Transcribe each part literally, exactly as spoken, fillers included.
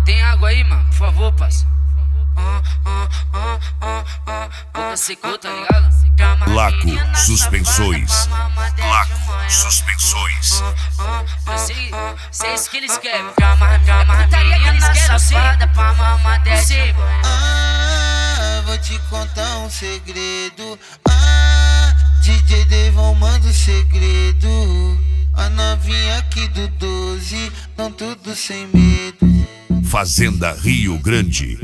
Tem água aí, mano? Por favor, parça. Ah, ah, ah, ah, ah, boca secou, tá ligado? Laco Suspensões. Laco Suspensões. Eu sei, sei isso que eles querem. É putaria que eles querem, eu sei. Pra mamar desce. Ah, vou te contar um segredo. Ah, D J Devon manda o segredo. A novinha aqui do doze, tão tudo sem medo. Fazenda Rio Grande.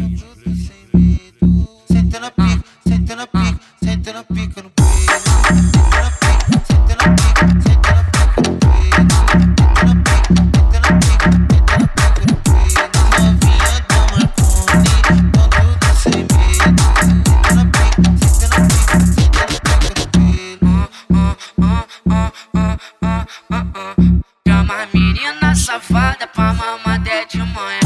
Senta na pica, senta na pica, senta na pica no peito. Senta na pica, senta na pica, senta na pica no peito. Senta na pica, senta na pica, senta na pica no peito. Novinha do Marconi, tão tudo sem medo. Senta na pica, senta na pica, senta na pica no peito. Chama a menina safada pra mamar até de manhã.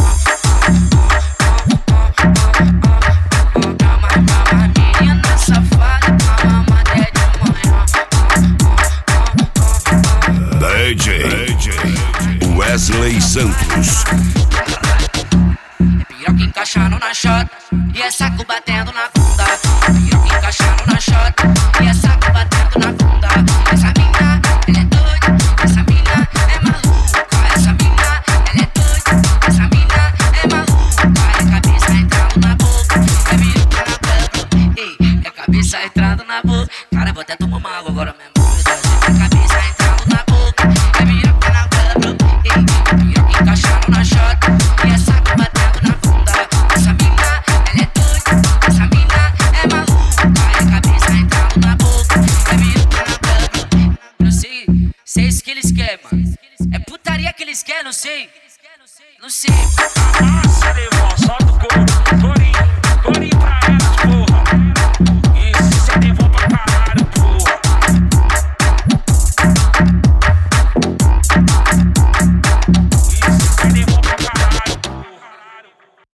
D J Wesley Santos. Piroca encaixando na chota e é saco batendo na bunda. Piroca encaixando na chota e é saco batendo na bunda. Essa mina, ela é doida, essa mina é maluca. Essa mina, ela é doida, essa mina é maluca. É cabeça entrando na boca, é piroca na boca. Ei, é cabeça entrando na boca. Cara, vou até tomar uma água agora mesmo. É cabeça entrando na boca, é piroca na boca. Ei, piroca encaixando na chota e é saco batendo na bunda. Essa mina, ela é doida, essa mina é maluca. É cabeça entrando na boca, é piroca na boca. Não sei, sei isso que eles querem, mano. É putaria que eles querem, não sei. Não sei. Amassa, irmão, solta o couro.